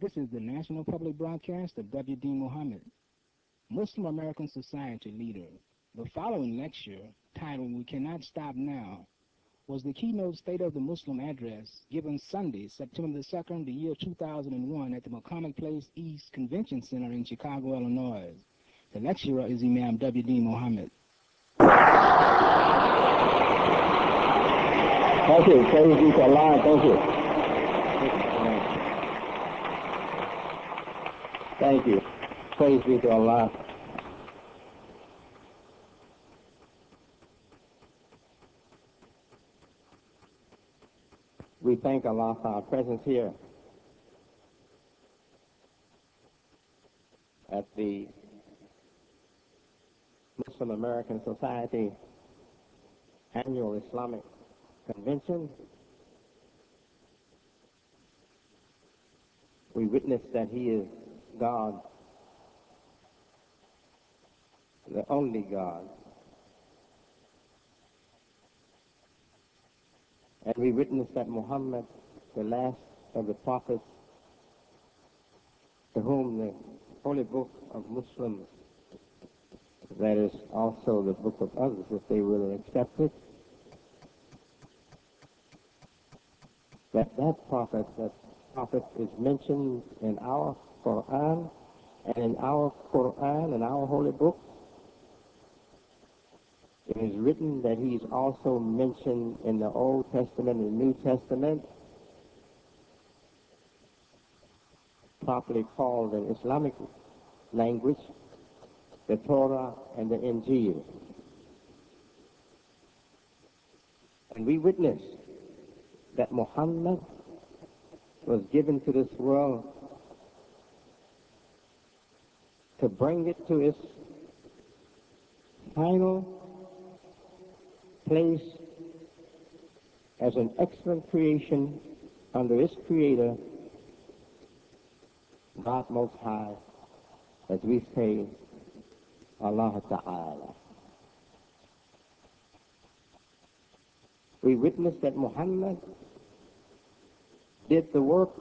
This is the National Public Broadcast of W.D. Muhammad, Muslim American Society leader. The following lecture, titled We Cannot Stop Now, was the keynote State of the Muslim address given Sunday, September the 2nd, the year 2001 at the McCormick Place East Convention Center in Chicago, Illinois. The lecturer is Imam W.D. Muhammad. Thank you. Praise be to Allah. Thank you. Thank you. Praise be to Allah. We thank Allah for our presence here at the Muslim American Society Annual Islamic Convention. We witness that He is God, the only God. And we witness that Muhammad, the last of the prophets, to whom the holy book of Muslims, that is also the book of others, if they will accept it, that prophet is mentioned in our Quran, and in our Quran, in our holy book, it is written that he's also mentioned in the Old Testament and New Testament, properly called in Islamic language, the Torah and the Injil. And we witness that Muhammad was given to this world to bring it to its final place as an excellent creation under its creator, God Most High, as we say, Allah Ta'ala. We witness that Muhammad did the work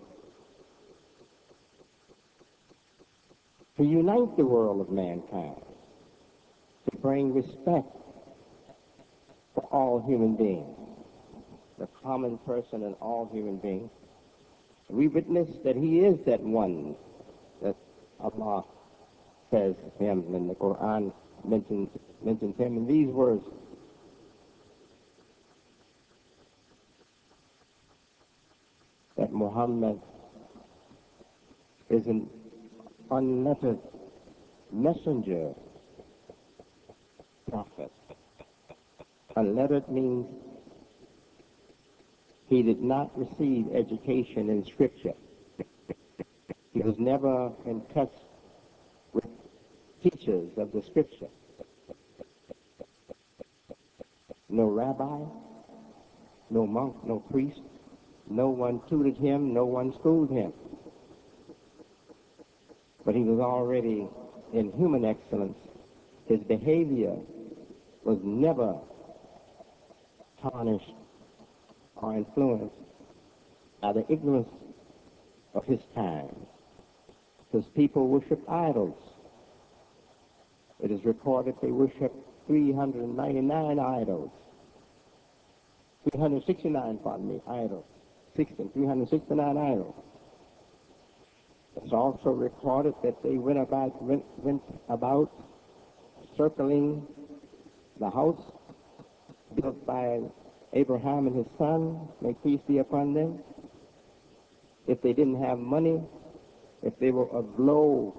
to unite the world of mankind, to bring respect for all human beings, the common person and all human beings. We witness that he is that one that Allah says him, and the Quran mentions him in these words. That Muhammad is an unlettered messenger prophet. Unlettered means he did not receive education in Scripture. He was never in touch with teachers of the Scripture. No rabbi, no monk, no priest. No one tutored him, no one schooled him. But he was already in human excellence. His behavior was never tarnished or influenced by the ignorance of his time. His people worshiped idols. It is recorded they worshiped 399 idols. 369, idols. 369 idols. It's also recorded that they went about circling the house built by Abraham and his son, may peace be upon them. If they didn't have money, if they were of low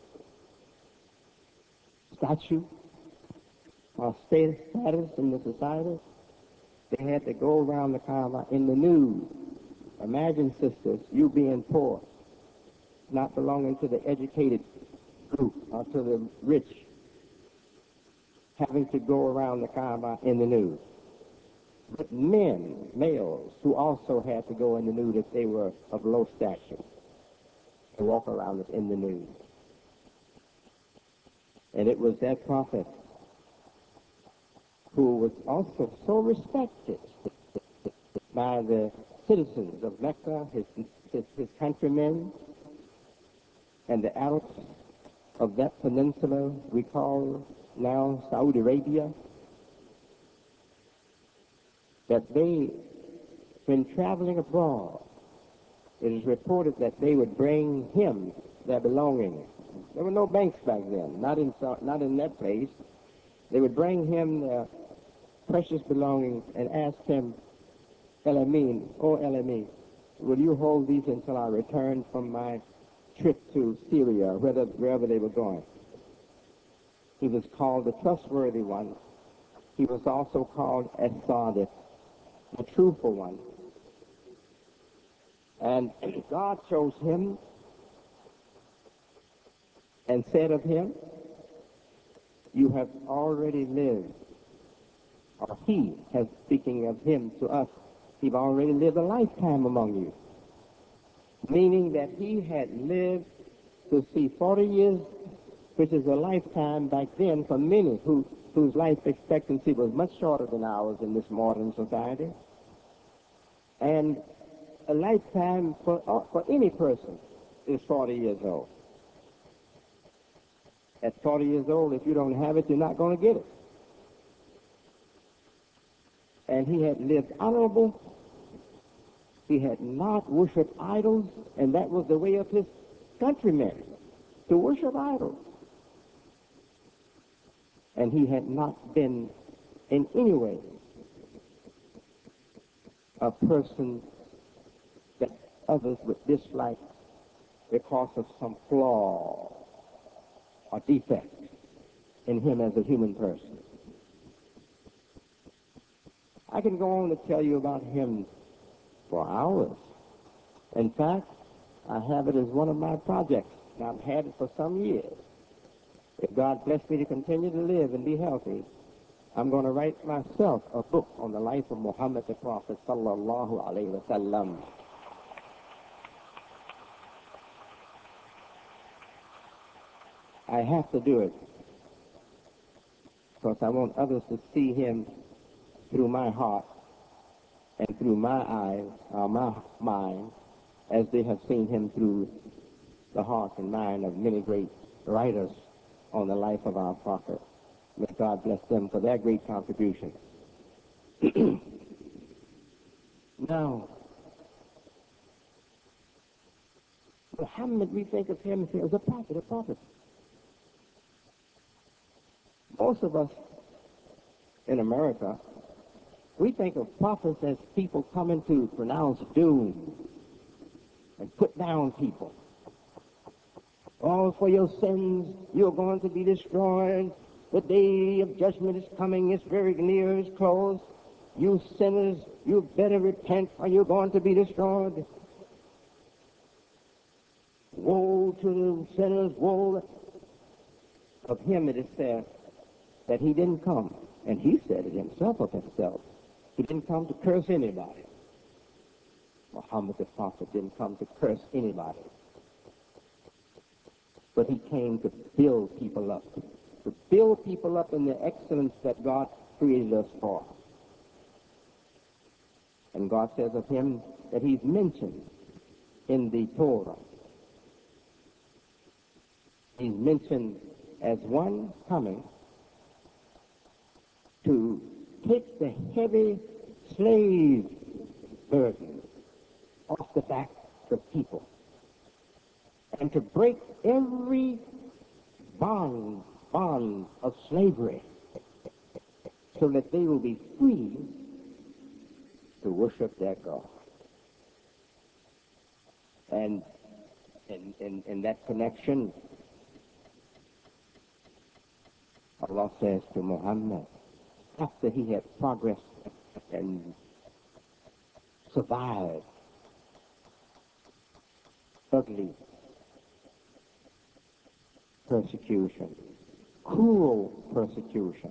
stature or status in the society, they had to go around the Kaaba in the nude. Imagine, sisters, you being poor, not belonging to the educated group or to the rich, having to go around the Kaaba in the nude. But men, males, who also had to go in the nude if they were of low stature, to walk around it in the nude. And it was that prophet who was also so respected by the citizens of Mecca, his countrymen, and the Arabs of that peninsula we call now Saudi Arabia, that they, when traveling abroad, it is reported that they would bring him their belongings. There were no banks back then, not in that place. They would bring him their precious belongings and ask him, El Amin, oh El Amin, will you hold these until I return from my trip to Syria, wherever they were going? He was called the trustworthy one. He was also called As-Sadiq, the truthful one. And God chose him and said of him, you have already lived, or he has, speaking of him to us, he've already lived a lifetime among you. Meaning that he had lived to see 40 years, which is a lifetime back then for many whose life expectancy was much shorter than ours in this modern society. And a lifetime for any person is 40 years old. At 40 years old, if you don't have it, you're not going to get it. And he had lived honorable. He had not worshipped idols, and that was the way of his countrymen, to worship idols. And he had not been in any way a person that others would dislike because of some flaw or defect in him as a human person. I can go on to tell you about him for hours. In fact, I have it as one of my projects, and I've had it for some years. If God bless me to continue to live and be healthy, I'm going to write myself a book on the life of Muhammad the Prophet, sallallahu alaihi wasallam. I have to do it because I want others to see him through my heart and through my eyes, my mind, as they have seen him through the heart and mind of many great writers on the life of our prophet. May God bless them for their great contribution. Now, Muhammad, we think of him as a prophet, a prophet. Most of us in America, we think of prophets as people coming to pronounce doom and put down people. All for your sins, you're going to be destroyed. The day of judgment is coming, it's very near, it's close. You sinners, you better repent or you're going to be destroyed. Woe to the sinners, woe. Of him it is said that he didn't come, and he said it himself of himself. He didn't come to curse anybody. Muhammad the Prophet didn't come to curse anybody. But he came to build people up in the excellence that God created us for. And God says of him that he's mentioned in the Torah. He's mentioned as one coming to take the heavy slave burden off the backs of people and to break every bond of slavery so that they will be free to worship their God. And in that connection, Allah says to Muhammad, after he had progressed and survived ugly persecution, cruel persecution,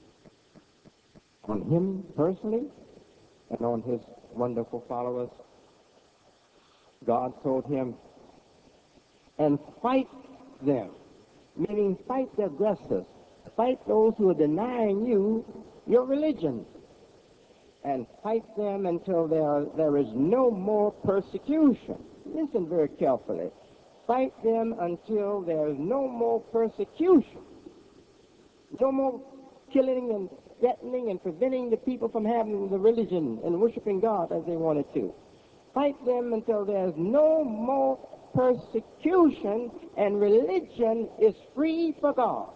on him personally and on his wonderful followers, God told him, and fight them, meaning fight the aggressors, fight those who are denying you your religion, and fight them until there is no more persecution. Listen very carefully. Fight them until there's no more persecution, no more killing and threatening and preventing the people from having the religion and worshiping God as they wanted to. Fight them until there's no more persecution and religion is free for God.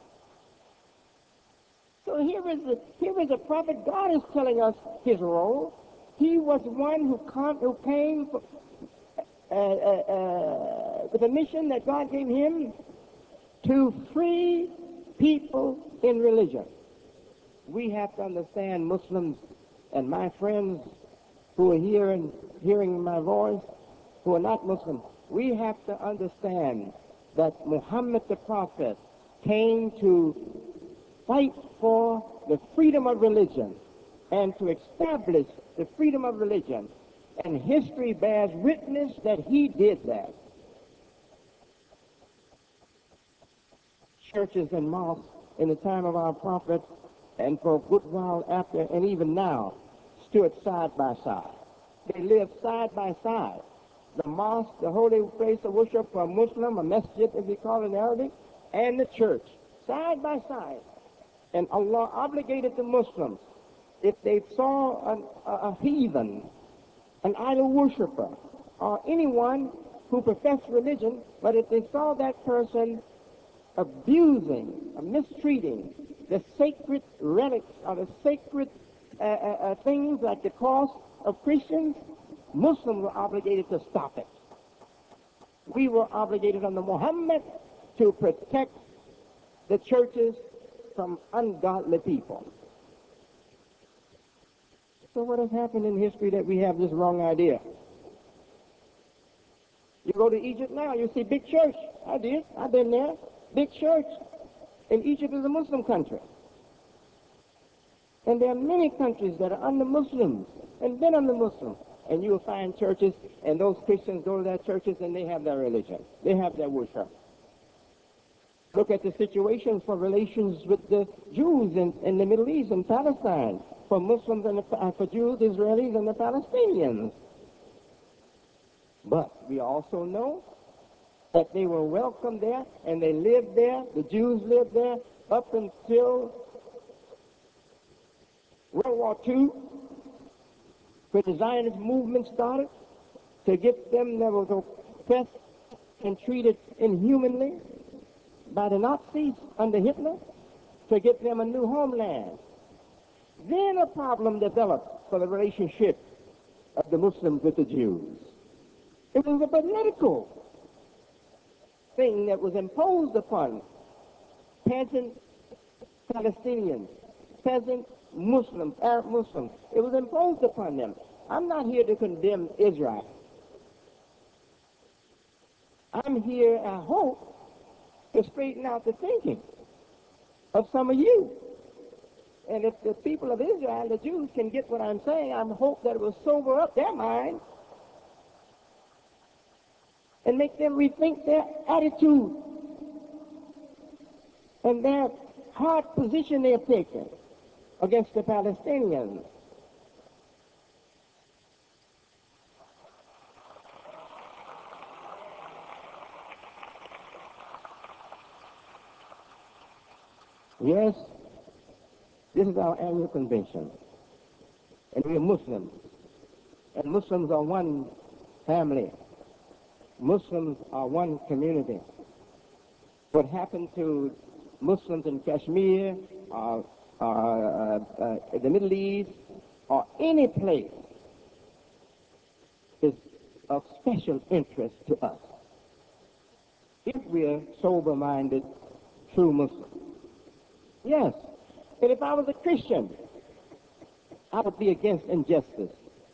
So here is a prophet. God is telling us his role. He was one who came with a mission that God gave him to free people in religion. We have to understand, Muslims and my friends who are here and hearing my voice, who are not Muslim, we have to understand that Muhammad the Prophet came to fight for the freedom of religion and to establish the freedom of religion. And history bears witness that he did that. Churches and mosques in the time of our prophet and for a good while after and even now stood side by side. They lived side by side. The mosque, the holy place of worship for a Muslim, a masjid as we call it in Arabic, and the church, side by side. And Allah obligated the Muslims, if they saw a heathen, an idol worshiper, or anyone who professed religion, but if they saw that person abusing, mistreating the sacred relics or the sacred things like the cross of Christians, Muslims were obligated to stop it. We were obligated under Muhammad to protect the churches from ungodly people. So what has happened in history that we have this wrong idea? You go to Egypt now, you see big church. I did. I've been there. Big church. And Egypt is a Muslim country. And there are many countries that are under Muslims and been under Muslims. And you will find churches, and those Christians go to their churches and they have their religion. They have their worship. Look at the situation for relations with the Jews in the Middle East and Palestine, for Muslims and for Jews, Israelis, and the Palestinians. But we also know that they were welcome there, and they lived there, the Jews lived there, up until World War II, when the Zionist movement started, to get them that was oppressed and treated inhumanly by the Nazis under Hitler, to get them a new homeland. Then a problem developed for the relationship of the Muslims with the Jews. It was a political thing that was imposed upon peasant Palestinians, peasant Muslims, Arab Muslims. It was imposed upon them. I'm not here to condemn Israel. I'm here, I hope, to straighten out the thinking of some of you. And if the people of Israel, the Jews, can get what I'm saying, I hope that it will sober up their mind and make them rethink their attitude and their hard position they're taking against the Palestinians. Yes, this is our annual convention, and we are Muslims, and Muslims are one family. Muslims are one community. What happened to Muslims in Kashmir, the Middle East, or any place is of special interest to us if we are sober-minded, true Muslims. Yes, and if I was a Christian, I would be against injustice.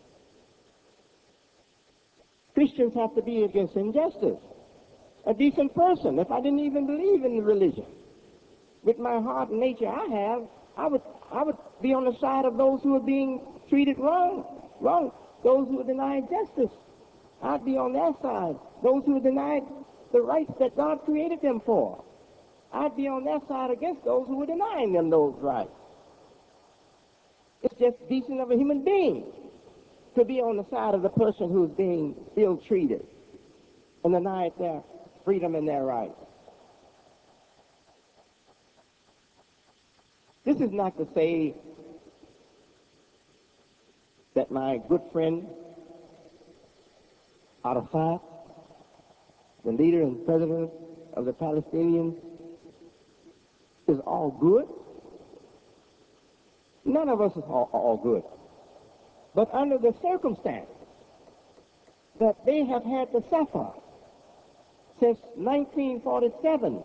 Christians have to be against injustice. A decent person, if I didn't even believe in the religion, with my heart and nature I have, I would be on the side of those who are being treated wrong, those who are denied justice. I'd be on their side. Those who are denied the rights that God created them for. I'd be on their side against those who are denying them those rights. It's just decent of a human being to be on the side of the person who's being ill-treated. and denied their freedom and their rights. This is not to say that my good friend Arafat, the leader and president of the Palestinians, is all good. None of us is all good. But under the circumstance that they have had to suffer since 1947,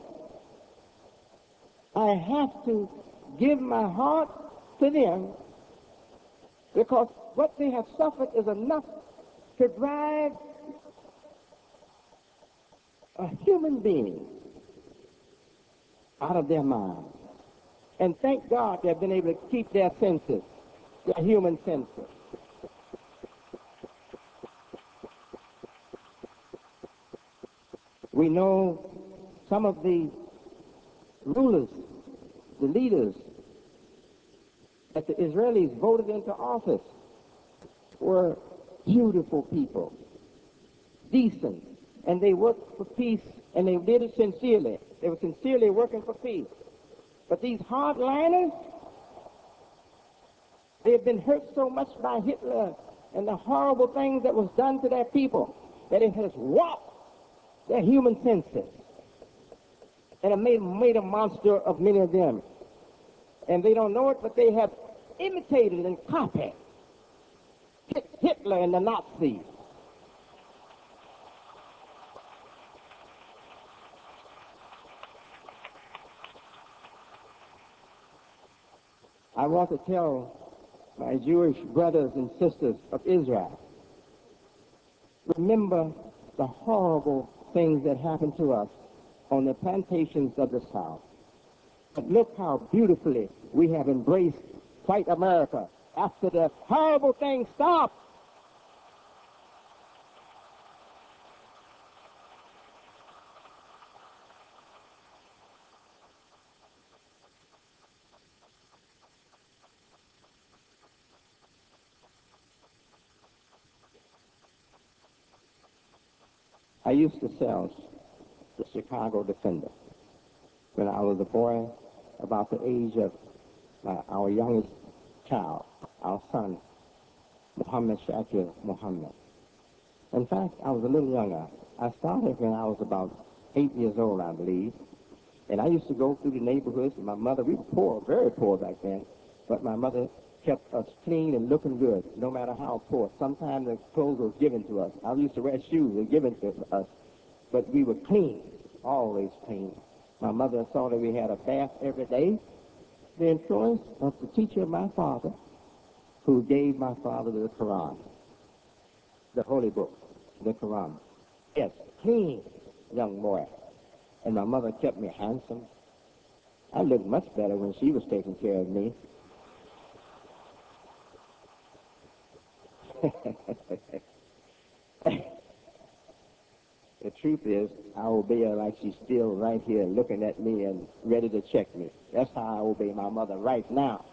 I have to give my heart to them, because what they have suffered is enough to drive a human being out of their mind. And thank God they've been able to keep their senses, their human senses. We know some of the rulers, the leaders that the Israelis voted into office were beautiful people, decent, and they worked for peace, and they did it sincerely. They were sincerely working for peace. But these hardliners, they have been hurt so much by Hitler and the horrible things that was done to their people that it has warped their human senses, and it made a monster of many of them. And they don't know it, but they have imitated and copied Hitler and the Nazis. I want to tell my Jewish brothers and sisters of Israel, remember the horrible things that happened to us on the plantations of the South. But look how beautifully we have embraced white America after the horrible things stopped. I used to sell the Chicago Defender when I was a boy, about the age of our youngest child, our son, Muhammad Shakir Muhammad. In fact, I was a little younger. I started when I was about 8 years old, I believe. And I used to go through the neighborhoods, and my mother, we were poor, very poor back then, but my mother kept us clean and looking good, no matter how poor. Sometimes the clothes were given to us. I used to wear shoes, they were given to us, but we were clean, always clean. My mother saw that we had a bath every day. The influence of the teacher of my father, who gave my father the Quran, the holy book, the Quran. Yes, clean young boy. And my mother kept me handsome. I looked much better when she was taking care of me. The truth is, I obey her like she's still right here looking at me and ready to check me. That's how I obey my mother right now.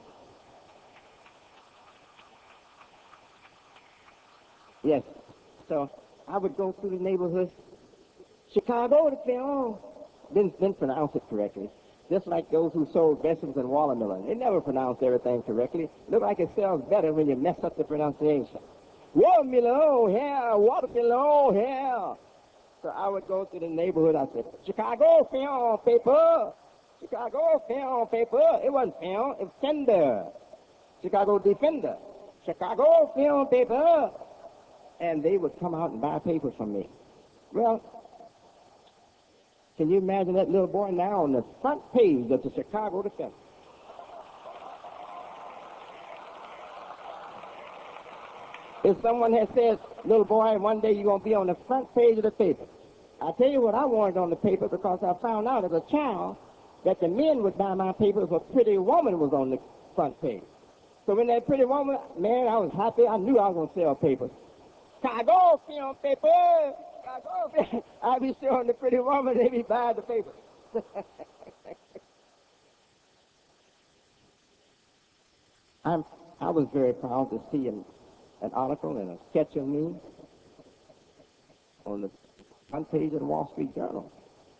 Yes. So I would go through the neighborhoods. Chicago, didn't pronounce it correctly. Just like those who sold vegetables and watermelon. They never pronounce everything correctly. Look like it sells better when you mess up the pronunciation. Watermelon, oh yeah, watermelon, oh yeah. So I would go to the neighborhood. I said, Chicago film paper. Chicago film paper. It wasn't film, it was Fender. Chicago Defender. Chicago film paper. And they would come out and buy paper from me. Well, can you imagine that little boy now on the front page of the Chicago Defender? If someone had said, little boy, one day you're going to be on the front page of the paper. I tell you what I wanted on the paper, because I found out as a child that the men would buy my paper if a pretty woman was on the front page. So when that pretty woman, man, I was happy. I knew I was going to sell papers. Chicago film paper. Chicago film. I'd be showing the pretty woman, they'd be buying the paper. I was very proud to see an article and a sketch of me on the front page of the Wall Street Journal.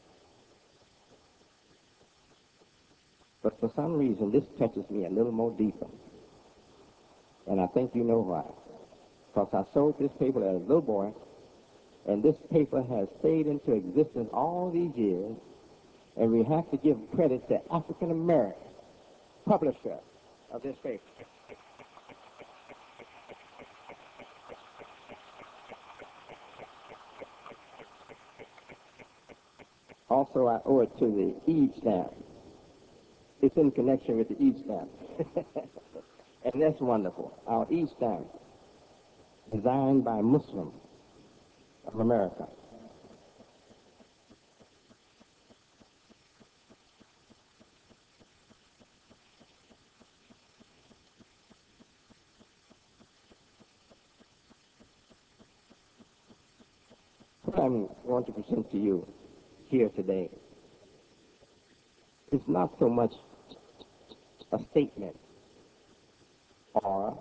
But for some reason, this touches me a little more deeper. And I think you know why. Because I sold this paper as a little boy, and this paper has stayed into existence all these years, and we have to give credit to African American publisher of this paper. Also, I owe it to the Eads stamp. It's in connection with the Eads stamp. And that's wonderful. Our Eads stamp, designed by Muslims of America. What I'm going to present to you here today is not so much a statement or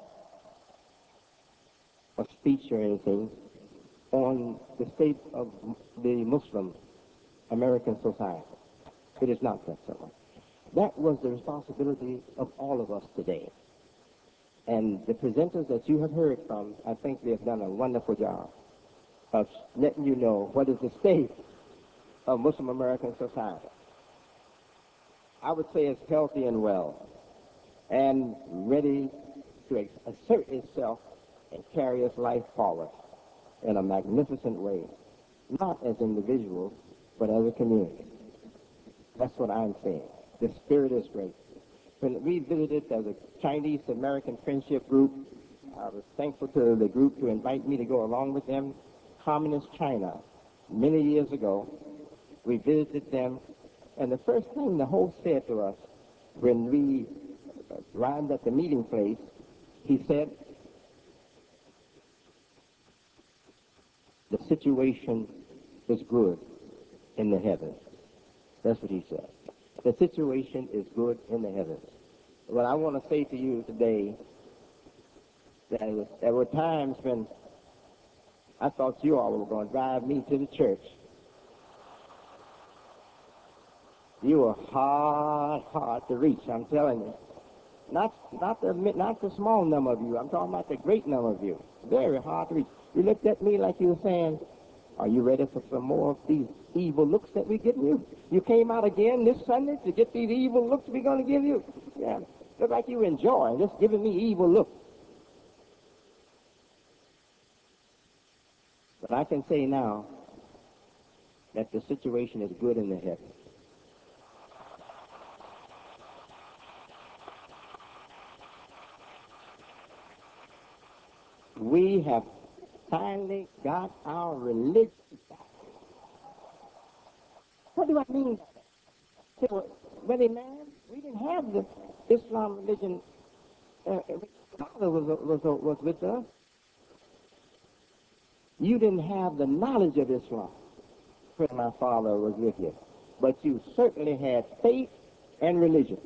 a speech or anything on the state of the Muslim American society. It is not that so much. That was the responsibility of all of us today. And the presenters that you have heard from, I think they have done a wonderful job of letting you know what is the state of Muslim American society. I would say it's healthy and well and ready to assert itself and carry its life forward in a magnificent way, not as individuals, but as a community. That's what I'm saying. The spirit is great. When we visited as a Chinese-American friendship group, I was thankful to the group to invite me to go along with them. Communist China, many years ago, we visited them, and the first thing the host said to us when we arrived at the meeting place, he said, "The situation is good in the heavens." That's what he said. The situation is good in the heavens. Well, I want to say to you today that there were times when I thought you all were going to drive me to the church. You were hard to reach, I'm telling you. Not the small number of you. I'm talking about the great number of you. Very hard to reach. You looked at me like you were saying, "Are you ready for some more of these evil looks that we're getting you? You came out again this Sunday to get these evil looks we're going to give you?" Yeah, look like you enjoy just giving me evil looks. But I can say now that the situation is good in the heavens. We have finally got our religion back. What do I mean by that? So, really, man, we didn't have the Islam religion. Father was with us. You didn't have the knowledge of Islam when my father was with you, but you certainly had faith and religion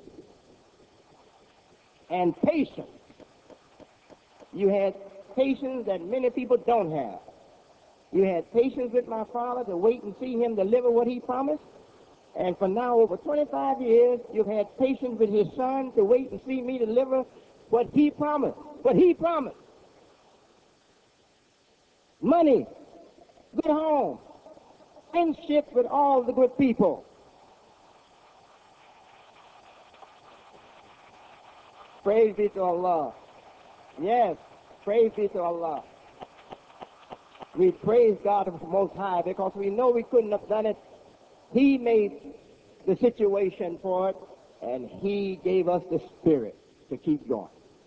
and patience. You had patience that many people don't have. You had patience with my father to wait and see him deliver what he promised. And for now, over 25 years, you've had patience with his son to wait and see me deliver what he promised. What he promised. Money, good home, friendship with all the good people. Praise be to Allah. Yes, praise be to Allah. We praise God Most High because we know we couldn't have done it. He made the situation for it, and he gave us the spirit to keep going.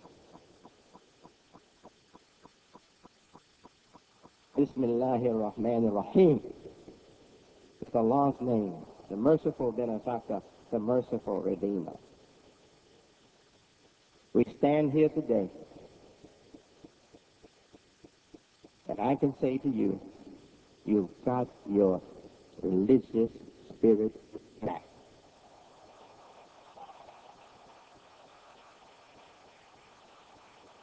Bismillahir Rahmanir Rahim. It's Allah's name, the merciful benefactor, the merciful redeemer. We stand here today, and I can say to you, you've got your religious spirit back.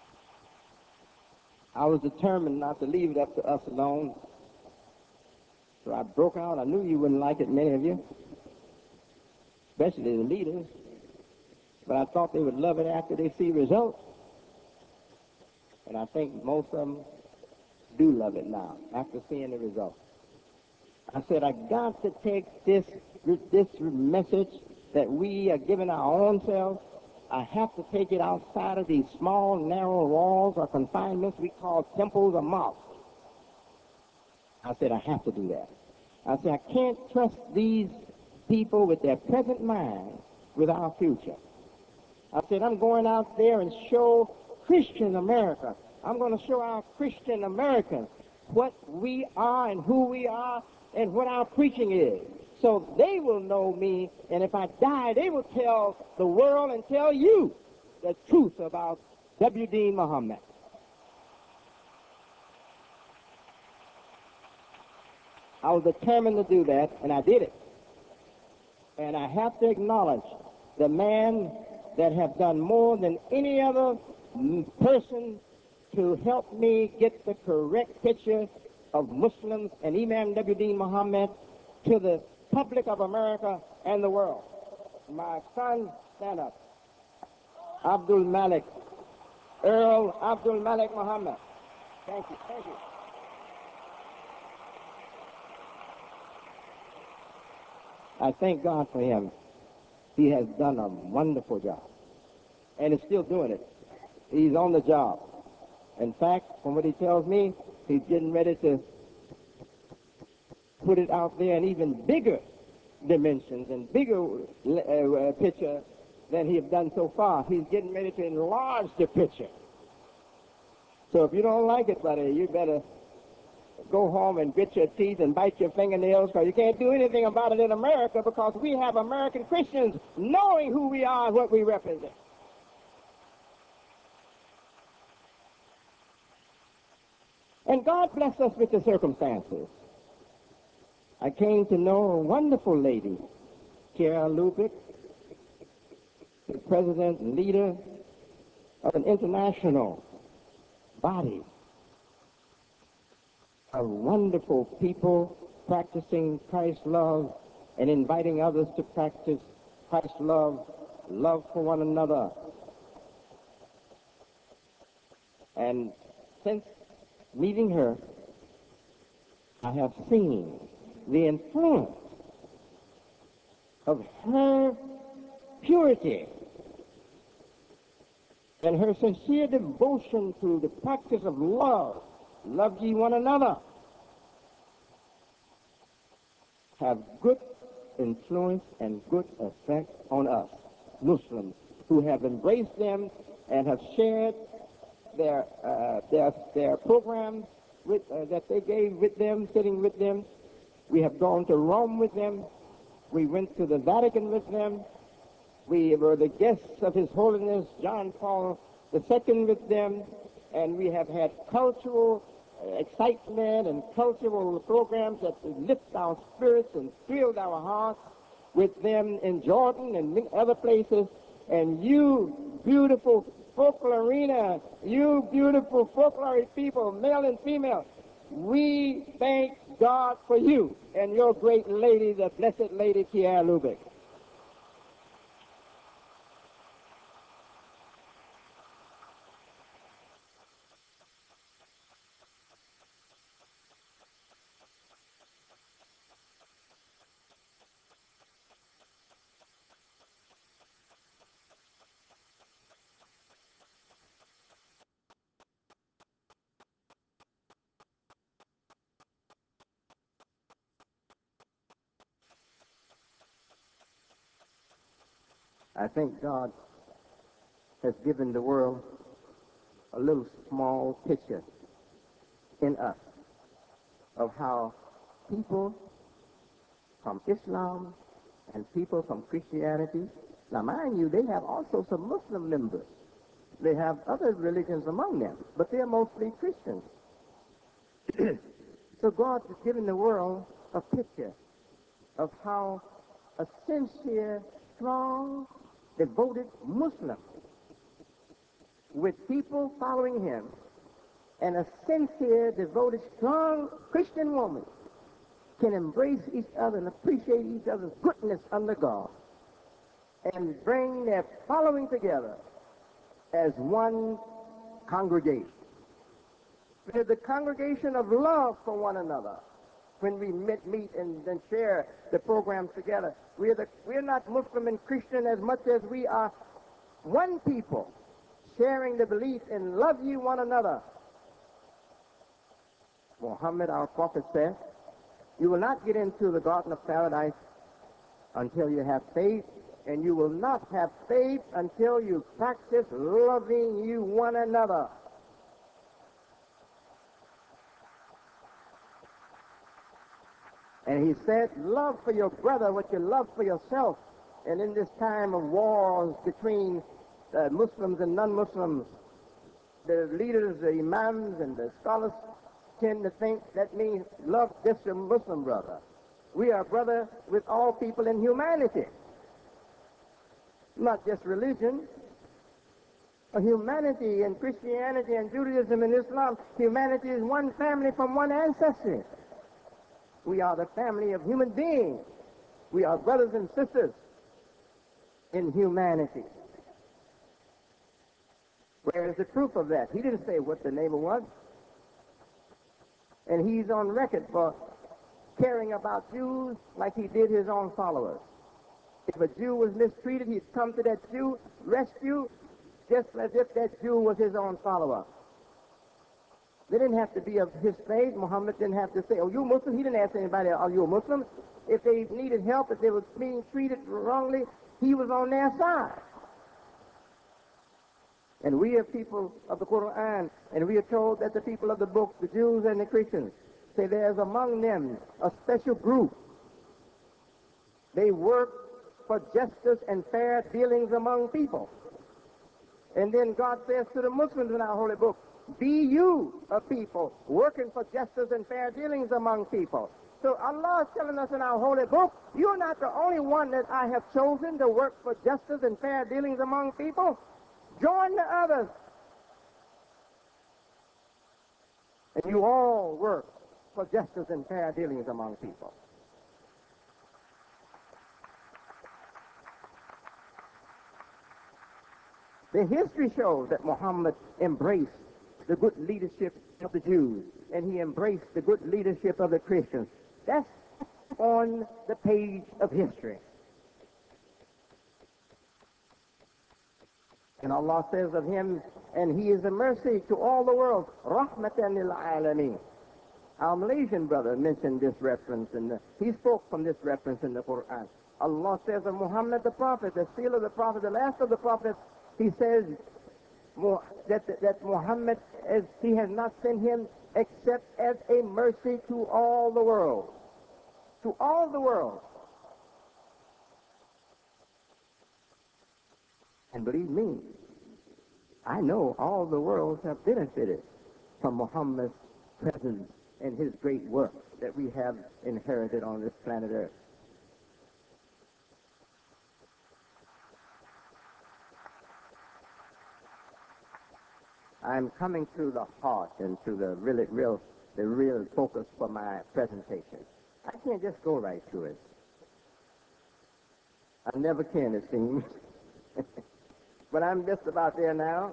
I was determined not to leave it up to us alone. So I broke out. I knew you wouldn't like it, many of you, especially the leaders. But I thought they would love it after they see results. And I think most of them do love it now, after seeing the results. I said, I got to take this message that we are giving our own selves. I have to take it outside of these small, narrow walls or confinements we call temples or mosques. I said, I have to do that. I said, I can't trust these people with their present mind with our future. I said, I'm going out there and show Christian America. I'm going to show our Christian Americans what we are and who we are and what our preaching is. So they will know me, and if I die, they will tell the world and tell you the truth about W.D. Muhammad. I was determined to do that, and I did it. And I have to acknowledge the man that have done more than any other person to help me get the correct picture of Muslims and Imam W.D. Muhammad to the public of America and the world. My son, stand up. Abdul Malik, Earl Abdul Malik Muhammad. Thank you, thank you. I thank God for him. He has done a wonderful job and is still doing it. He's on the job. In fact, from what he tells me, he's getting ready to put it out there in even bigger dimensions and bigger picture than he has done so far. He's getting ready to enlarge the picture. So if you don't like it, buddy, you better go home and grit your teeth and bite your fingernails, because you can't do anything about it in America, because we have American Christians knowing who we are and what we represent. And God bless us with the circumstances. I came to know a wonderful lady, Kiara Lubick, the president and leader of an international body of wonderful people practicing Christ's love and inviting others to practice Christ's love, love for one another. And since meeting her, I have seen the influence of her purity and her sincere devotion to the practice of love. Love ye one another. Have good influence and good effect on us, Muslims, who have embraced them and have shared their programs with, that they gave with them, sitting with them. We have gone to Rome with them. We went to the Vatican with them. We were the guests of His Holiness John Paul II with them. And we have had cultural excitement and cultural programs that lift our spirits and thrilled our hearts with them in Jordan and other places. And you beautiful folklorina, you beautiful folklore people, male and female, we thank God for you and your great lady, the Blessed Lady Kiara Lubick. I think God has given the world a little small picture in us of how people from Islam and people from Christianity, now mind you, they have also some Muslim members. They have other religions among them, but they're mostly Christians. So God has given the world a picture of how a sincere, strong, devoted Muslim with people following him and a sincere, devoted, strong Christian woman can embrace each other and appreciate each other's goodness under God and bring their following together as one congregation. We're the congregation of love for one another. When we meet and then share the programs together, we're not Muslim and Christian as much as we are one people, sharing the belief in love ye one another. Muhammad, our prophet, says, you will not get into the garden of paradise until you have faith, and you will not have faith until you practice loving you one another. And he said, love for your brother what you love for yourself. And in this time of wars between Muslims and non-Muslims, the leaders, the imams, and the scholars tend to think that means love just your Muslim brother. We are brother with all people in humanity, not just religion. Humanity and Christianity and Judaism and Islam, humanity is one family from one ancestry. We are the family of human beings. We are brothers and sisters in humanity. Where is the proof of that? He didn't say what the neighbor was. And he's on record for caring about Jews like he did his own followers. If a Jew was mistreated, he'd come to that Jew, rescue, just as if that Jew was his own follower. They didn't have to be of his faith. Muhammad didn't have to say, oh, you Muslim? He didn't ask anybody, are you a Muslim? If they needed help, if they were being treated wrongly, he was on their side. And we are people of the Quran, and we are told that the people of the book, the Jews and the Christians, say there's among them a special group. They work for justice and fair dealings among people. And then God says to the Muslims in our holy book, be you a people working for justice and fair dealings among people. So Allah is telling us in our holy book, you're not the only one that I have chosen to work for justice and fair dealings among people. Join the others. And you all work for justice and fair dealings among people. The history shows that Muhammad embraced the good leadership of the Jews, and he embraced the good leadership of the Christians. That's on the page of history. And Allah says of him, and he is a mercy to all the world, rahmatan lil alameen. Our Malaysian brother mentioned this reference, and he spoke from this reference in the Quran. Allah says of Muhammad the Prophet, the seal of the Prophet, the last of the prophets, he says that Muhammad, as he has not sent him except as a mercy to all the world. To all the world. And believe me, I know all the worlds have benefited from Muhammad's presence and his great work that we have inherited on this planet Earth. I'm coming to the heart and to the real focus for my presentation. I can't just go right to it. I never can, it seems. But I'm just about there now.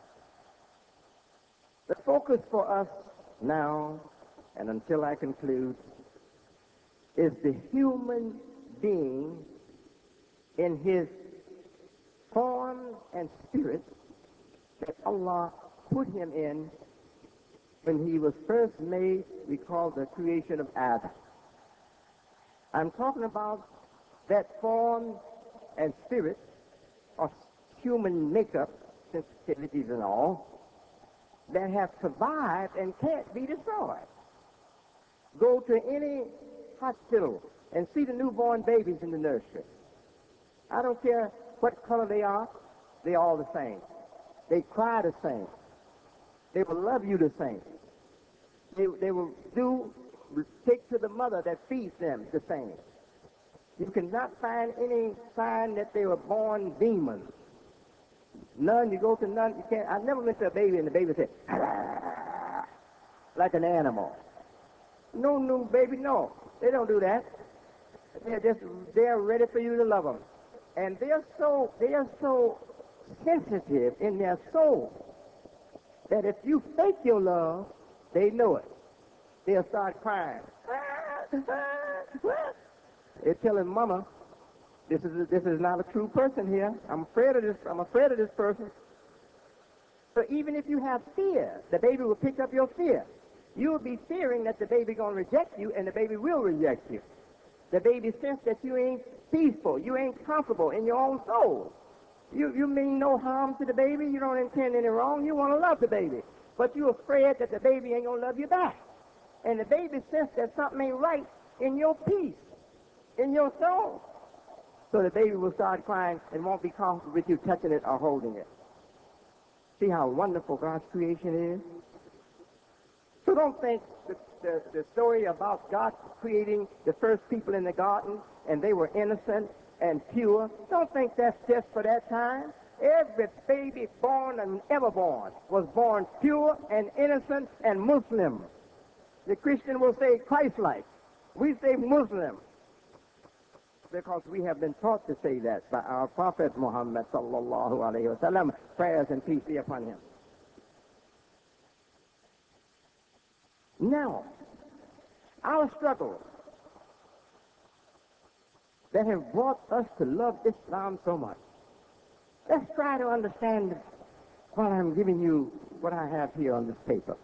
The focus for us now, and until I conclude, is the human being in his form and spirit that Allah put him in when he was first made. We call the creation of Adam. I'm talking about that form and spirit of human makeup, sensitivities and all, that have survived and can't be destroyed. Go to any hospital and see the newborn babies in the nursery. I don't care what color they are all the same. They cry the same. They will love you the same. They will take to the mother that feeds them the same. You cannot find any sign that they were born demons. None. You go to none. You can't. I never went to a baby and the baby said, like an animal. No new baby, no. They don't do that. They're ready for you to love them. And they are so sensitive in their soul that if you fake your love, they know it. They'll start crying. They're telling Mama, this is not a true person here. I'm afraid of this person. So even if you have fear, the baby will pick up your fear. You will be fearing that the baby going to reject you, and the baby will reject you. The baby sense that you ain't peaceful, you ain't comfortable in your own soul. You mean no harm to the baby. You don't intend any wrong. You want to love the baby. But you're afraid that the baby ain't going to love you back. And the baby sense that something ain't right in your peace, in your soul. So the baby will start crying and won't be comfortable with you touching it or holding it. See how wonderful God's creation is? So don't think the story about God creating the first people in the garden and they were innocent and pure. Don't think that's just for that time. Every baby born and ever born was born pure and innocent and Muslim. The Christian will say Christ-like. We say Muslim because we have been taught to say that by our Prophet Muhammad sallallahu alayhi wa sallam. Prayers and peace be upon him. Now, our struggles that have brought us to love Islam so much. Let's try to understand while I'm giving you what I have here on this paper.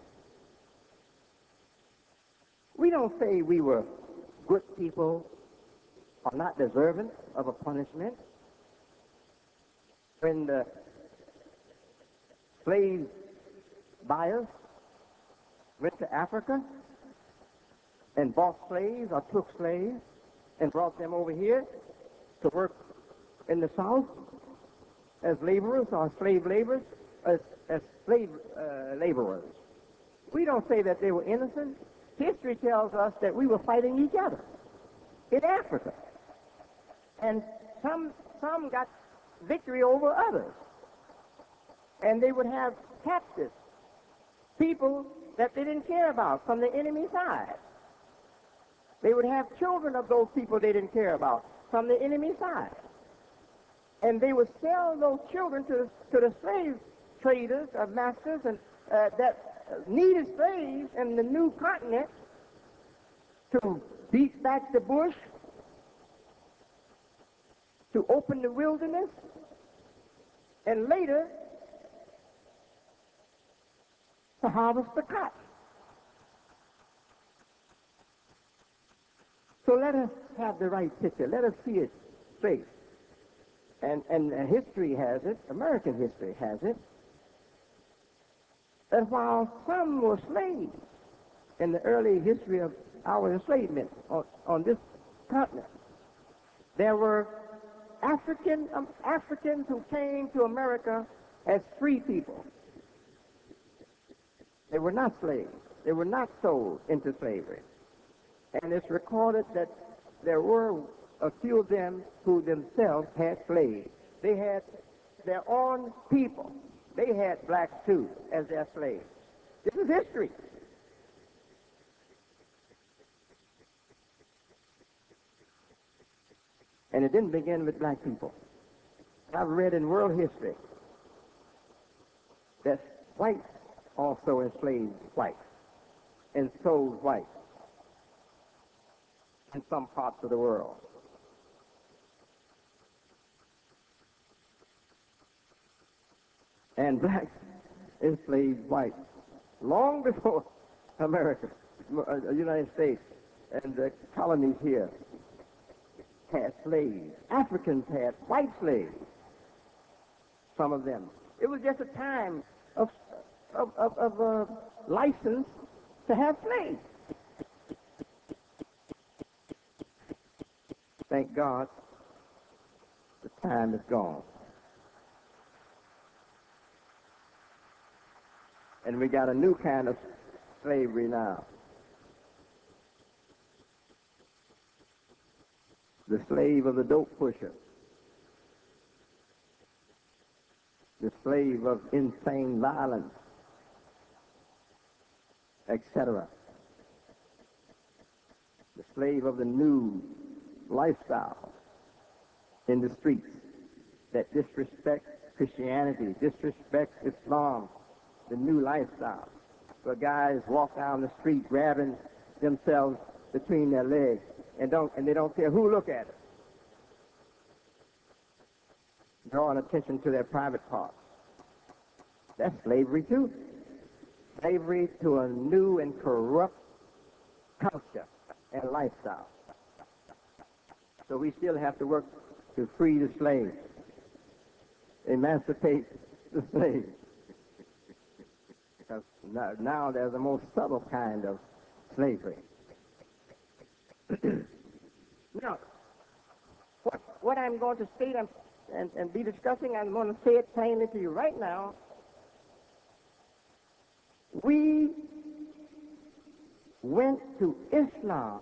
We don't say we were good people or not deserving of a punishment. When the slave buyers went to Africa and bought slaves or took slaves and brought them over here to work in the South as laborers or slave laborers, as slave laborers. We don't say that they were innocent. History tells us that we were fighting each other in Africa. And some got victory over others. And they would have captives, people that they didn't care about from the enemy side. They would have children of those people they didn't care about from the enemy side. And they would sell those children to the slave traders or masters and that needed slaves in the new continent to beat back the bush, to open the wilderness, and later to harvest the cotton. So let us have the right picture. Let us see it straight. And history has it, American history has it, that while some were slaves in the early history of our enslavement on this continent, there were Africans who came to America as free people. They were not slaves. They were not sold into slavery. And it's recorded that there were a few of them who themselves had slaves. They had their own people. They had blacks too as their slaves. This is history. And it didn't begin with black people. I've read in world history that whites also enslaved whites and sold whites in some parts of the world. And blacks enslaved whites long before America, United States, and the colonies here had slaves. Africans had white slaves, some of them. It was just a time of license to have slaves. Thank God, the time is gone. And we got a new kind of slavery now. The slave of the dope pusher. The slave of insane violence, etc. The slave of the new lifestyle in the streets that disrespect Christianity, disrespect Islam, the new lifestyle, where guys walk down the street grabbing themselves between their legs and they don't care who look at it, drawing attention to their private parts. That's slavery too. Slavery to a new and corrupt culture and lifestyle. So we still have to work to free the slave, emancipate the slave. Because now there's a more subtle kind of slavery. Now, what I'm going to state and be discussing, I'm going to say it plainly to you right now. We went to Islam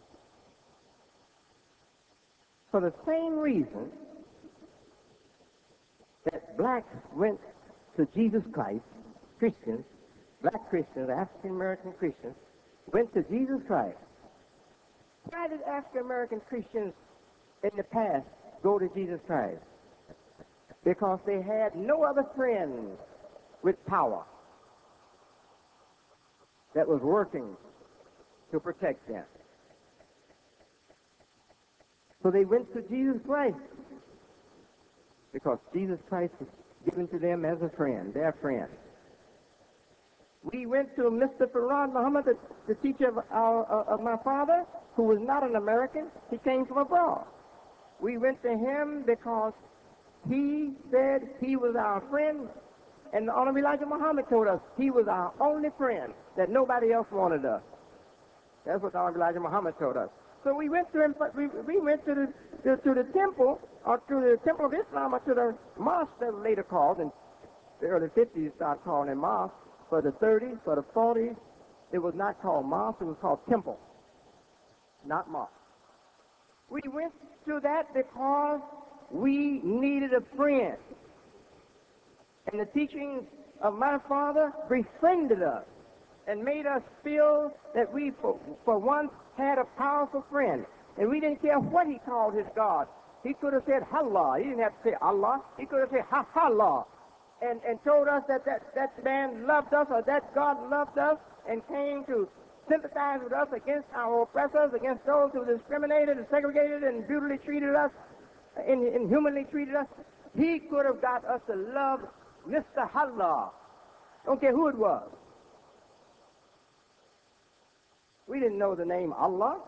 for the same reason that blacks went to Jesus Christ, Christians, black Christians, African American Christians, went to Jesus Christ. Why did African American Christians in the past go to Jesus Christ? Because they had no other friends with power that was working to protect them. So they went to Jesus Christ because Jesus Christ was given to them as a friend, their friend. We went to Mr. Farad Muhammad, the teacher of my father, who was not an American. He came from abroad. We went to him because he said he was our friend, and the Honorable Elijah Muhammad told us he was our only friend, that nobody else wanted us. That's what the Honorable Elijah Muhammad told us. So we went to him. We went to the temple, or to the Temple of Islam, or to the mosque that was later called, in the early 50s started calling it mosque. For the 30s, for the 40s, it was not called mosque, it was called temple, not mosque. We went to that because we needed a friend. And the teachings of my father befriended us and made us feel that we, for once, had a powerful friend. And we didn't care what he called his God. He could have said Allah. He didn't have to say Allah. He could have said Ha-Allah. And told us that man loved us, or that God loved us, and came to sympathize with us against our oppressors, against those who discriminated and segregated and brutally treated us, inhumanly treated us. He could have got us to love Mr. Allah. Don't care who it was. We didn't know the name Allah.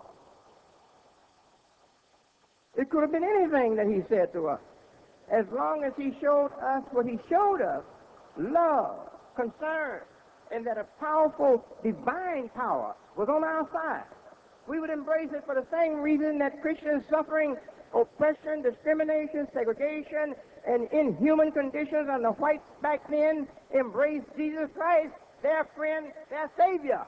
It could have been anything that he said to us. As long as he showed us what he showed us, love, concern, and that a powerful divine power was on our side, we would embrace it for the same reason that Christians suffering oppression, discrimination, segregation, and inhuman conditions on the whites back then embraced Jesus Christ, their friend, their Savior.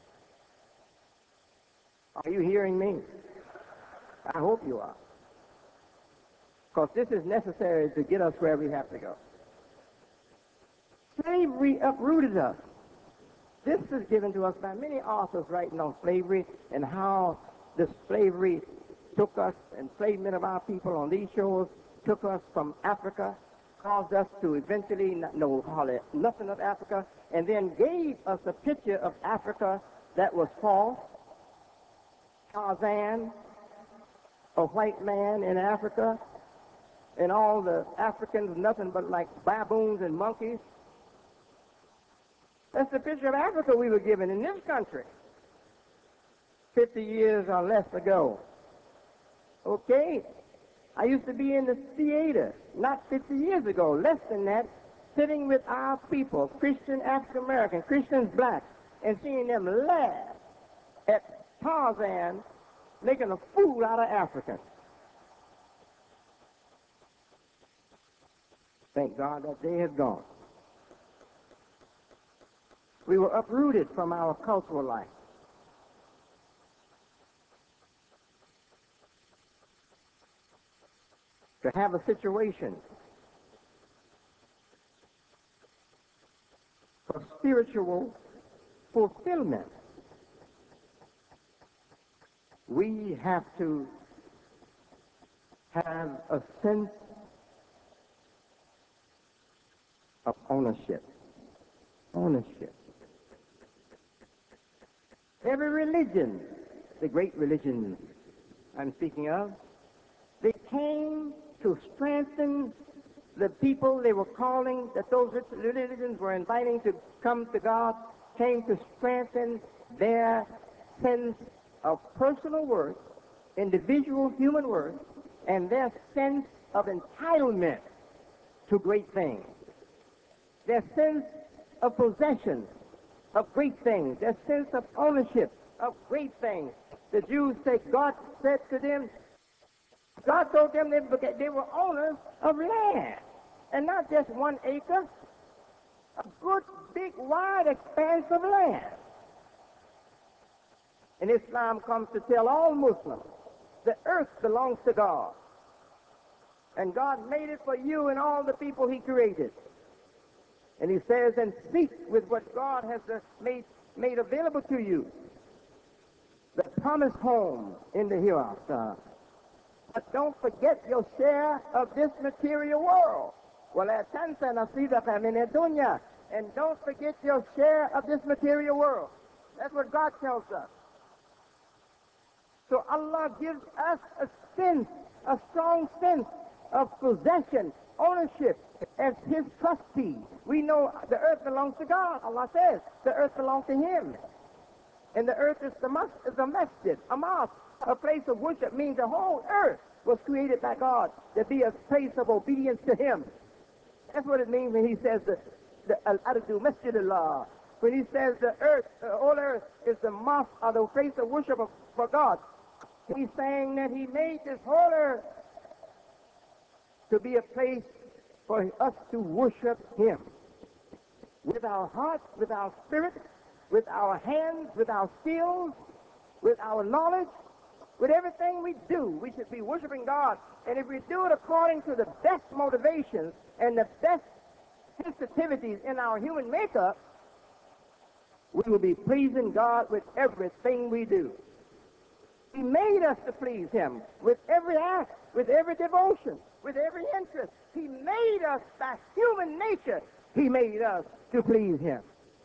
Are you hearing me? I hope you are. Because this is necessary to get us where we have to go. Slavery uprooted us. This is given to us by many authors writing on slavery and how this slavery took us, enslavement of our people on these shores, took us from Africa, caused us to eventually not know hardly nothing of Africa, and then gave us a picture of Africa that was false. Tarzan, a white man in Africa, and all the Africans nothing but like baboons and monkeys. That's the picture of Africa we were given in this country 50 years or less ago. Okay, I used to be in the theater not 50 years ago, less than that, sitting with our people, Christian African American, Christians black, and seeing them laugh at Tarzan making a fool out of Africans. Thank God that day has gone. We were uprooted from our cultural life. To have a situation for spiritual fulfillment, we have to have a sense of ownership. Ownership. Every religion, the great religions I'm speaking of, they came to strengthen the people they were calling, that those religions were inviting to come to God, came to strengthen their sense of personal worth, individual human worth, and their sense of entitlement to great things. Their sense of possession of great things, their sense of ownership of great things. The Jews say God said to them, God told them they were owners of land, and not just 1 acre, a good, big, wide expanse of land. And Islam comes to tell all Muslims, the earth belongs to God, and God made it for you and all the people he created. And he says, and seek with what God has made available to you, the promised home in the hereafter. But don't forget your share of this material world. And don't forget your share of this material world. That's what God tells us. So Allah gives us a sense, a strong sense of possession, ownership, as his trustee. We know the earth belongs to God. Allah says the earth belongs to him. And the earth is a masjid, a mosque, a place of worship. Means the whole earth was created by God to be a place of obedience to him. That's what it means when he says the al-ardu masjid Allah. When he says the earth, the whole earth is the mosque or the place of worship for God. He's saying that he made this whole earth to be a place for us to worship him. With our hearts, with our spirit, with our hands, with our skills, with our knowledge, with everything we do, we should be worshiping God. And if we do it according to the best motivations and the best sensitivities in our human makeup, we will be pleasing God with everything we do. He made us to please him with every act, with every devotion, with every interest. He made us by human nature. He made us to please him.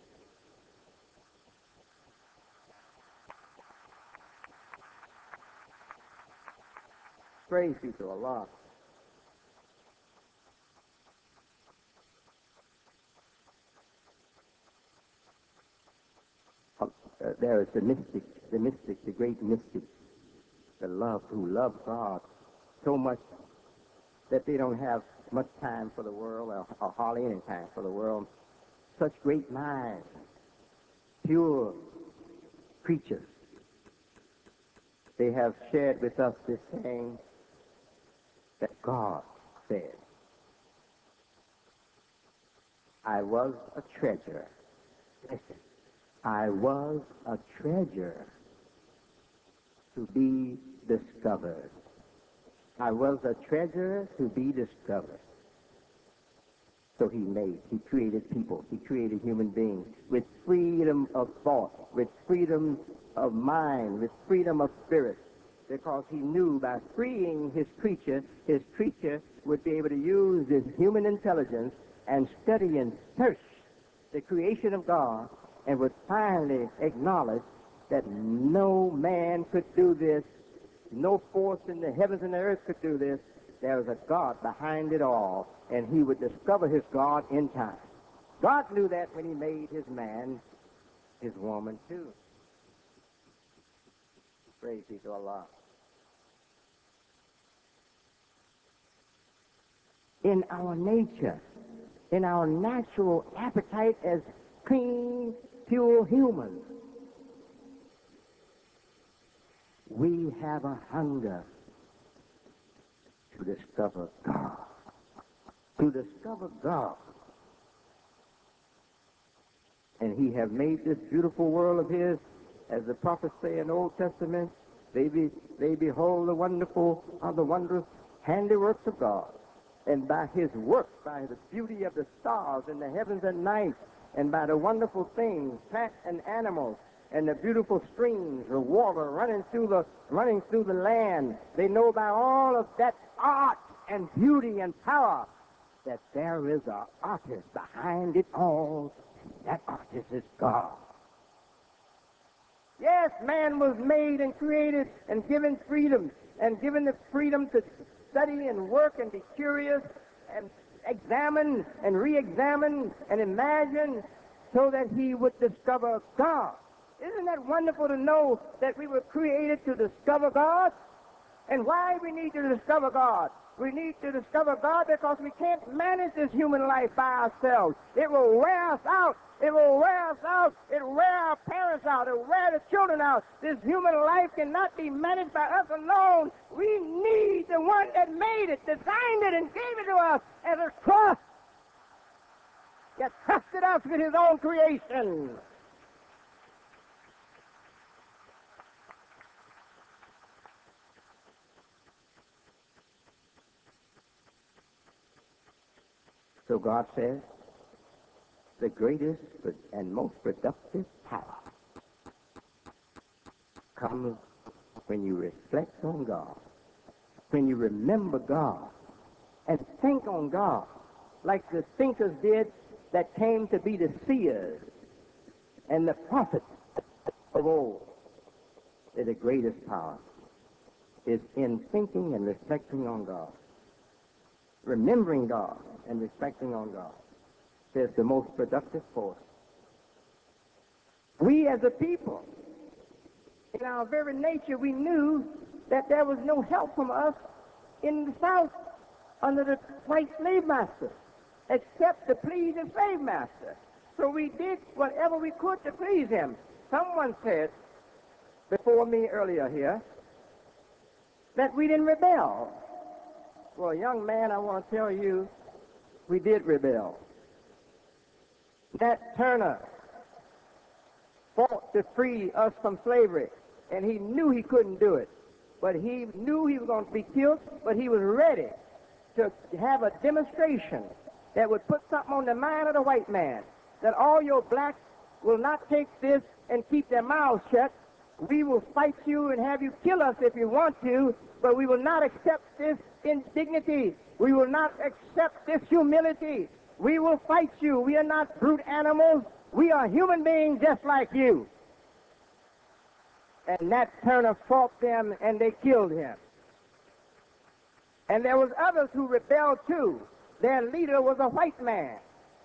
Praise be to Allah. There is the mystic, the great mystic, who love God so much that they don't have much time for the world or hardly any time for the world. Such great minds, pure creatures. They have shared with us this saying that God said, I was a treasure. Listen, I was a treasure to be discovered. I was a treasure to be discovered. So he created people, he created human beings with freedom of thought, with freedom of mind, with freedom of spirit, because he knew by freeing his creature would be able to use his human intelligence and study and search the creation of God, and would finally acknowledge that no man could do this, no force in the heavens and the earth could do this. There was a God behind it all, and he would discover his God in time. God knew that when he made his man, his woman too. Praise be to Allah. In our nature, in our natural appetite as clean, pure humans, we have a hunger to discover God. To discover God. And he have made this beautiful world of his, as the prophets say in the Old Testament, they behold the wondrous handiworks of God. And by his work, by the beauty of the stars in the heavens and night, and by the wonderful things, plants and animals, and the beautiful streams, the water running through the land. They know by all of that art and beauty and power that there is an artist behind it all. That artist is God. Yes, man was made and created and given freedom, and given the freedom to study and work and be curious and examine and re-examine and imagine so that he would discover God. Isn't that wonderful to know that we were created to discover God? And why we need to discover God? We need to discover God because we can't manage this human life by ourselves. It will wear us out. It will wear us out. It will wear our parents out. It will wear the children out. This human life cannot be managed by us alone. We need the one that made it, designed it, and gave it to us as a trust. He trusted us with his own creation. So God says, the greatest and most productive power comes when you reflect on God, when you remember God, and think on God, like the thinkers did that came to be the seers and the prophets of old. The greatest power is in thinking and reflecting on God. Remembering God and reflecting on God is the most productive force. We as a people, in our very nature, we knew that there was no help from us in the South under the white slave master, except to please the slave master. So we did whatever we could to please him. Someone said before me earlier here that we didn't rebel. Well, young man, I want to tell you, we did rebel. Nat Turner fought to free us from slavery, and he knew he couldn't do it. But he knew he was going to be killed, but he was ready to have a demonstration that would put something on the mind of the white man, that all your blacks will not take this and keep their mouths shut. We will fight you and have you kill us if you want to, but we will not accept this indignity. We will not accept this humility. We will fight you. We are not brute animals. We are human beings just like you. And Nat Turner fought them, and they killed him. And there was others who rebelled too. Their leader was a white man.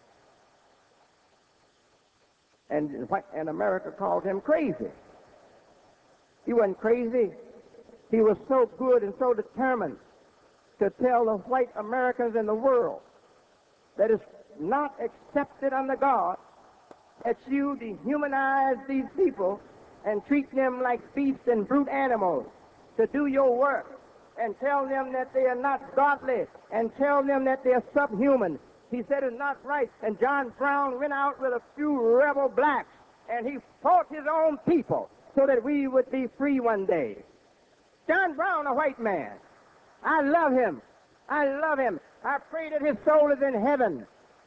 And America called him crazy. He wasn't crazy. He was so good and so determined to tell the white Americans in the world that it's not accepted under God that you dehumanize these people and treat them like beasts and brute animals to do your work, and tell them that they are not godly, and tell them that they are subhuman. He said it's not right. And John Brown went out with a few rebel blacks, and he fought his own people so that we would be free one day. John Brown, a white man. I love him. I love him. I pray that his soul is in heaven.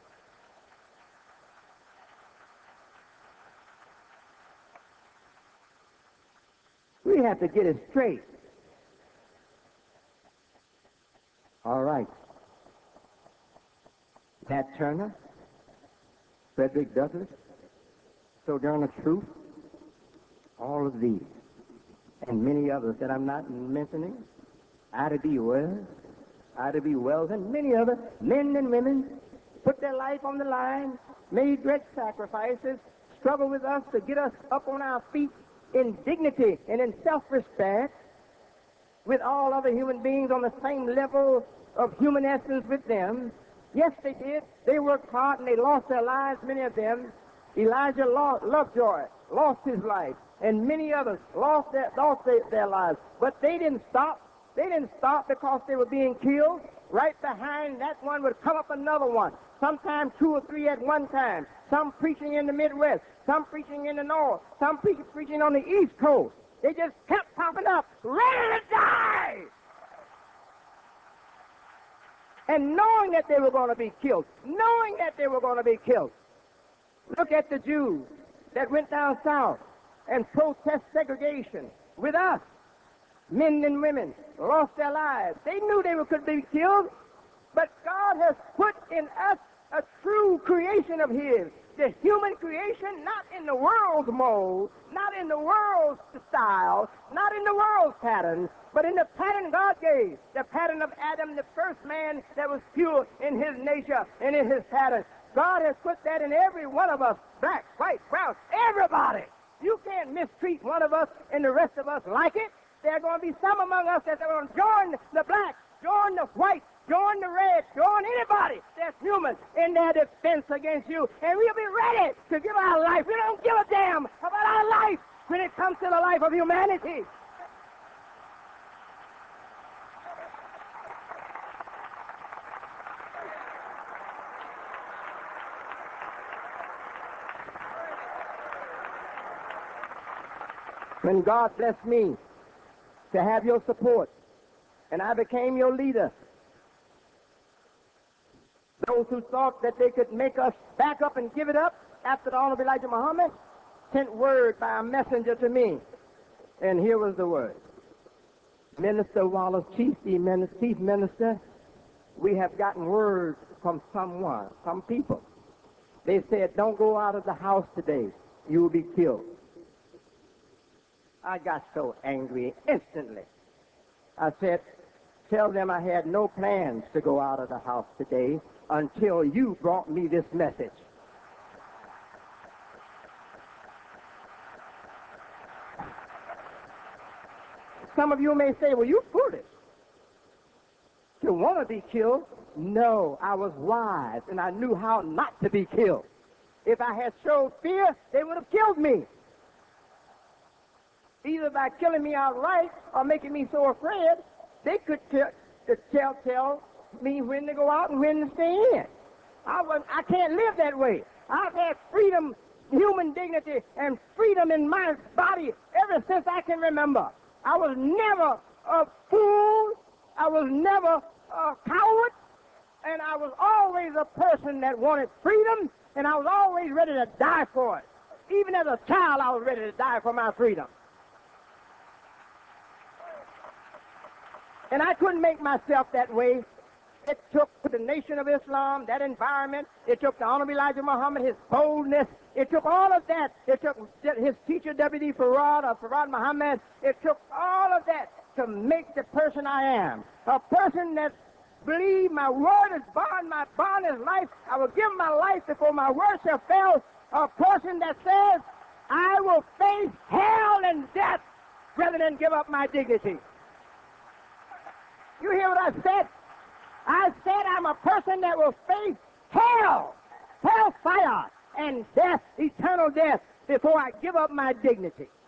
We have to get it straight. All right. Nat Turner, Frederick Douglass, Sojourner Truth, all of these, and many others that I'm not mentioning, Ida B. Wells, and many other men and women put their life on the line, made great sacrifices, struggled with us to get us up on our feet in dignity and in self-respect, with all other human beings on the same level of human essence with them. Yes, they did. They worked hard and they lost their lives, many of them. Elijah Lovejoy lost his life, and many others lost their lives. But they didn't stop. They didn't stop because they were being killed. Right behind that one would come up another one, sometimes 2 or 3 at one time. Some preaching in the Midwest, some preaching in the North, some preaching on the East Coast. They just kept popping up, ready to die. And knowing that they were going to be killed, knowing that they were going to be killed. Look at the Jews that went down south and protest segregation with us. Men and women lost their lives. They knew they could be killed, but God has put in us a true creation of His, the human creation, not in the world's mold, not in the world's style, not in the world's pattern, but in the pattern God gave, the pattern of Adam, the first man that was pure in his nature and in his pattern. God has put that in every one of us, black, white, brown, everybody. You can't mistreat one of us and the rest of us like it. There are going to be some among us that are going to join the black, join the white, join the red, join anybody that's human in their defense against you. And we'll be ready to give our life. We don't give a damn about our life when it comes to the life of humanity. When God blessed me to have your support, and I became your leader, those who thought that they could make us back up and give it up after the Honorable Elijah Muhammad sent word by a messenger to me. And here was the word. Minister Wallace, Chief Minister, we have gotten word from some people. They said, don't go out of the house today. You will be killed. I got so angry instantly. I said, tell them I had no plans to go out of the house today until you brought me this message. Some of you may say, well, you're foolish to want to be killed. No, I was wise, and I knew how not to be killed. If I had showed fear, they would have killed me, either by killing me outright or making me so afraid they could tell me when to go out and when to stay in. I can't live that way. I've had freedom, human dignity, and freedom in my body ever since I can remember. I was never a fool. I was never a coward. And I was always a person that wanted freedom, and I was always ready to die for it. Even as a child, I was ready to die for my freedom. And I couldn't make myself that way. It took the Nation of Islam, that environment. It took the Honorable Elijah Muhammad, his boldness. It took all of that. It took his teacher, W.D. Farad Muhammad. It took all of that to make the person I am. A person that believes my word is bond, my bond is life. I will give my life before my word shall fail. A person that says, I will face hell and death rather than give up my dignity. You hear what I said? I said I'm a person that will face hell, hellfire, and death, eternal death, before I give up my dignity.